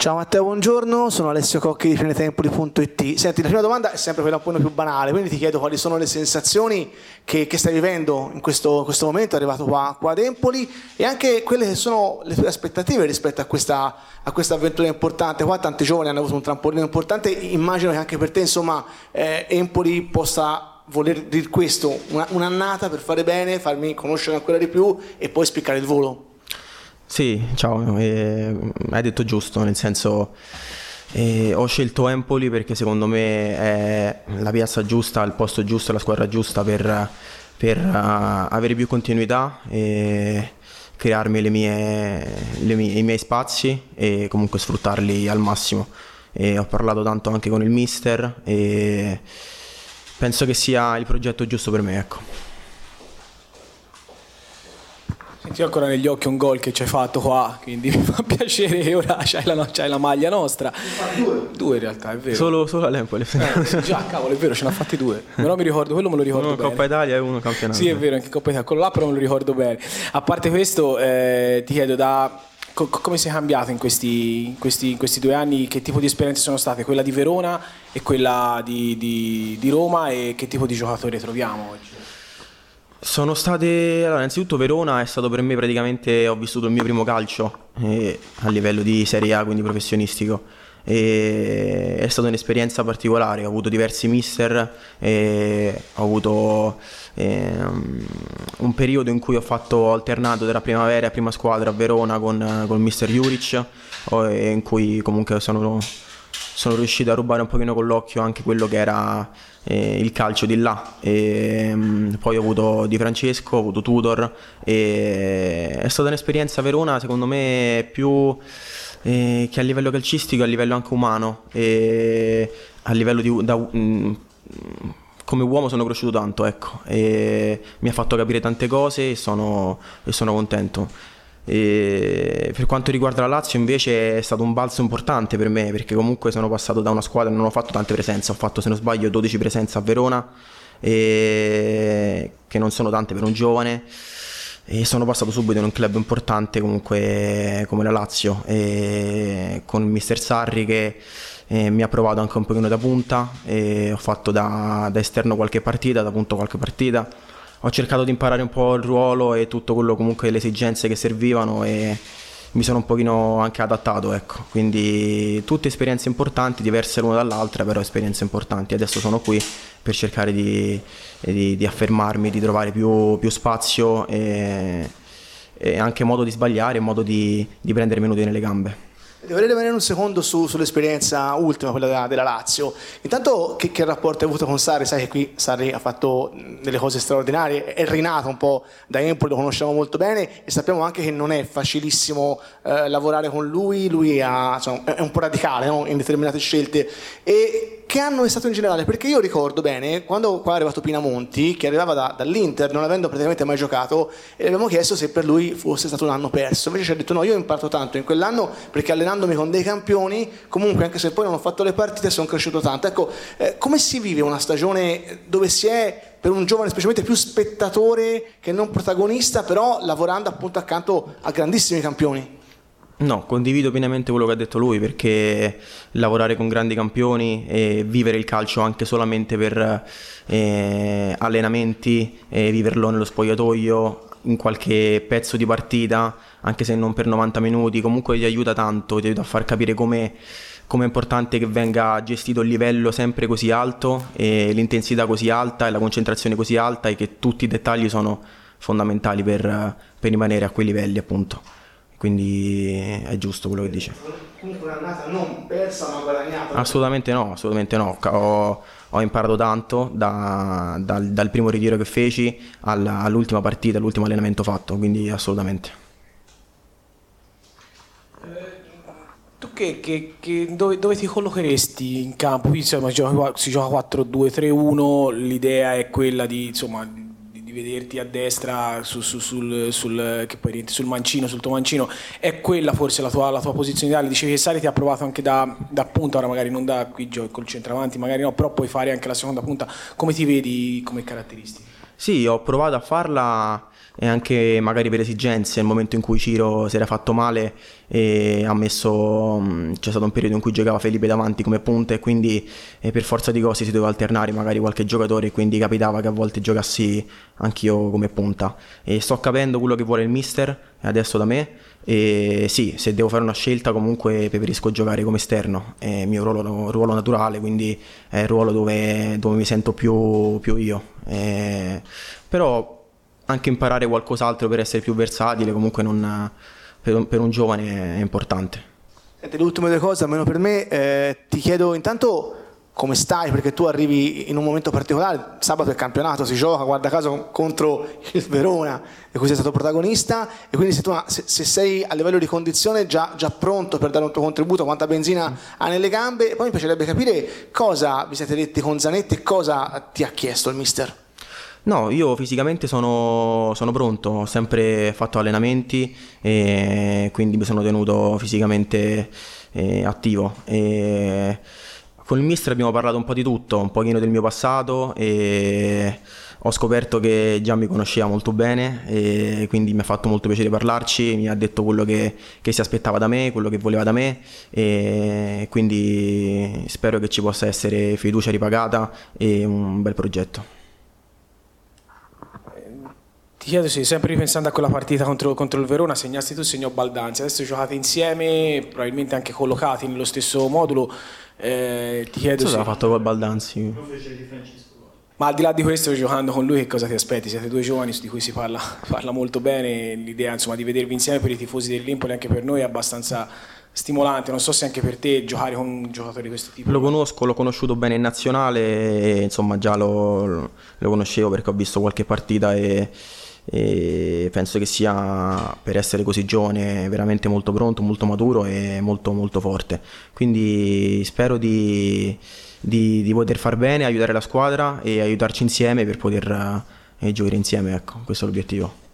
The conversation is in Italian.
Ciao Matteo, buongiorno, sono Alessio Cocchi di Plenetempoli.it. Senti, la prima domanda è sempre quella un po' più banale, quindi ti chiedo quali sono le sensazioni che stai vivendo in questo momento, arrivato qua ad Empoli, e anche quelle che sono le tue aspettative rispetto a questa avventura importante. Qua tanti giovani hanno avuto un trampolino importante, immagino che anche per te, insomma, Empoli possa voler dire questo, un'annata per fare bene, farmi conoscere ancora di più e poi spiccare il volo. Sì, ciao, hai detto giusto, nel senso ho scelto Empoli perché secondo me è la piazza giusta, il posto giusto, la squadra giusta per avere più continuità e crearmi i miei spazi e comunque sfruttarli al massimo. E ho parlato tanto anche con il mister e penso che sia il progetto giusto per me, ecco. Senti ancora negli occhi un gol che ci hai fatto qua, quindi mi fa piacere che ora c'hai la maglia nostra. Due in realtà, è vero. Solo all'Empoli. Già, cavolo, è vero, ce ne ha fatti due. Però mi ricordo, quello me lo ricordo uno bene. Coppa Italia e uno campionato. Sì, è vero, anche Coppa Italia, quello là però me lo ricordo bene. A parte questo, ti chiedo come sei cambiato in questi 2 anni, che tipo di esperienze sono state? Quella di Verona e quella di Roma, e che tipo di giocatore troviamo oggi? Sono state, allora, innanzitutto Verona è stato per me praticamente, ho vissuto il mio primo calcio a livello di Serie A, quindi professionistico, e è stata un'esperienza particolare. Ho avuto diversi mister e ho avuto un periodo in cui ho alternato tra primavera e prima squadra a Verona con mister Juric, in cui comunque sono riuscito a rubare un pochino con l'occhio anche quello che era il calcio di là. Poi ho avuto Di Francesco, ho avuto Tudor, e è stata un'esperienza Verona secondo me più che a livello calcistico, a livello anche umano, e a livello come uomo sono cresciuto tanto, ecco, e mi ha fatto capire tante cose e sono contento. E per quanto riguarda la Lazio invece è stato un balzo importante per me, perché comunque sono passato da una squadra, non ho fatto tante presenze, ho fatto, se non sbaglio, 12 presenze a Verona, che non sono tante per un giovane, e sono passato subito in un club importante comunque come la Lazio, e con il mister Sarri che mi ha provato anche un pochino da punta, e ho fatto da esterno qualche partita, da punto qualche partita. Ho cercato di imparare un po' il ruolo e tutto quello, comunque le esigenze che servivano, e mi sono un pochino anche adattato, ecco. Quindi tutte esperienze importanti, diverse l'una dall'altra, però esperienze importanti. Adesso sono qui per cercare di affermarmi, di trovare più spazio e anche modo di sbagliare, modo di prendere minuti nelle gambe. Vorrei rimanere un secondo sull'esperienza ultima, quella della Lazio. Intanto, che rapporto hai avuto con Sarri? Sai che qui Sarri ha fatto delle cose straordinarie, è rinato un po' da Empoli, lo conosciamo molto bene e sappiamo anche che non è facilissimo lavorare con lui. Lui è un po' radicale, no? In determinate scelte. E che anno è stato in generale? Perché io ricordo bene quando qua è arrivato Pinamonti, che arrivava dall'Inter, non avendo praticamente mai giocato, e le abbiamo chiesto se per lui fosse stato un anno perso. Invece ci ha detto no, io ho imparato tanto in quell'anno, perché allenandomi con dei campioni, comunque anche se poi non ho fatto le partite, sono cresciuto tanto. Ecco, come si vive una stagione dove si è per un giovane specialmente più spettatore che non protagonista, però lavorando appunto accanto a grandissimi campioni? No, condivido pienamente quello che ha detto lui, perché lavorare con grandi campioni e vivere il calcio anche solamente per allenamenti, viverlo nello spogliatoio, in qualche pezzo di partita, anche se non per 90 minuti, comunque ti aiuta tanto, ti aiuta a far capire come è importante che venga gestito il livello sempre così alto, e l'intensità così alta e la concentrazione così alta, e che tutti i dettagli sono fondamentali per rimanere a quei livelli, appunto. Quindi è giusto quello che dice. Comunque un'annata non persa ma guadagnata? Assolutamente no. Ho imparato tanto dal primo ritiro che feci all'ultima partita, all'ultimo allenamento fatto, quindi assolutamente. Tu dove ti collocheresti in campo? Qui insomma, si gioca 4-2-3-1, l'idea è quella di vederti a destra che poi rientri sul mancino, sul tuo mancino. È quella forse la tua posizione ideale? Dicevi che Sarri ti ha provato anche da punta, ora magari non da qui col centravanti, magari no, però puoi fare anche la seconda punta. Come ti vedi come caratteristiche? Sì, ho provato a farla e anche magari per esigenze, nel momento in cui Ciro si era fatto male e c'è stato un periodo in cui giocava Felipe davanti come punta e quindi per forza di cose si doveva alternare magari qualche giocatore e quindi capitava che a volte giocassi anch'io come punta e sto capendo quello che vuole il mister adesso da me e sì, se devo fare una scelta comunque preferisco giocare come esterno, è il mio ruolo naturale, quindi è il ruolo dove mi sento più io, però anche imparare qualcos'altro per essere più versatile comunque per un giovane è importante. Senti, le ultime due cose, almeno per me, ti chiedo intanto come stai, perché tu arrivi in un momento particolare, sabato il campionato si gioca, guarda caso, contro il Verona, di cui sei stato protagonista, e quindi se sei a livello di condizione già pronto per dare un tuo contributo, quanta benzina hai nelle gambe, e poi mi piacerebbe capire cosa vi siete detti con Zanetti e cosa ti ha chiesto il mister. No, io fisicamente sono pronto, ho sempre fatto allenamenti e quindi mi sono tenuto fisicamente attivo. Con il mister abbiamo parlato un po' di tutto, un pochino del mio passato e ho scoperto che già mi conosceva molto bene e quindi mi ha fatto molto piacere parlarci, mi ha detto quello che si aspettava da me, quello che voleva da me e quindi spero che ci possa essere fiducia ripagata e un bel progetto. Ti chiedo se sempre ripensando a quella partita contro il Verona, segnasti tu, segnò Baldanzi, adesso giocate insieme, probabilmente anche collocati nello stesso modulo, ti chiedo se... ha fatto col Baldanzi. Ma al di là di questo, giocando con lui, che cosa ti aspetti? Siete due giovani di cui si parla molto bene, l'idea insomma di vedervi insieme per i tifosi dell'Empoli, anche per noi è abbastanza stimolante, non so se anche per te giocare con un giocatore di questo tipo. Lo conosco, l'ho conosciuto bene in nazionale e insomma già lo conoscevo perché ho visto qualche partita e penso che sia, per essere così giovane, veramente molto pronto, molto maturo e molto molto forte, quindi spero di poter far bene, aiutare la squadra e aiutarci insieme per poter giocare insieme, ecco, questo è l'obiettivo.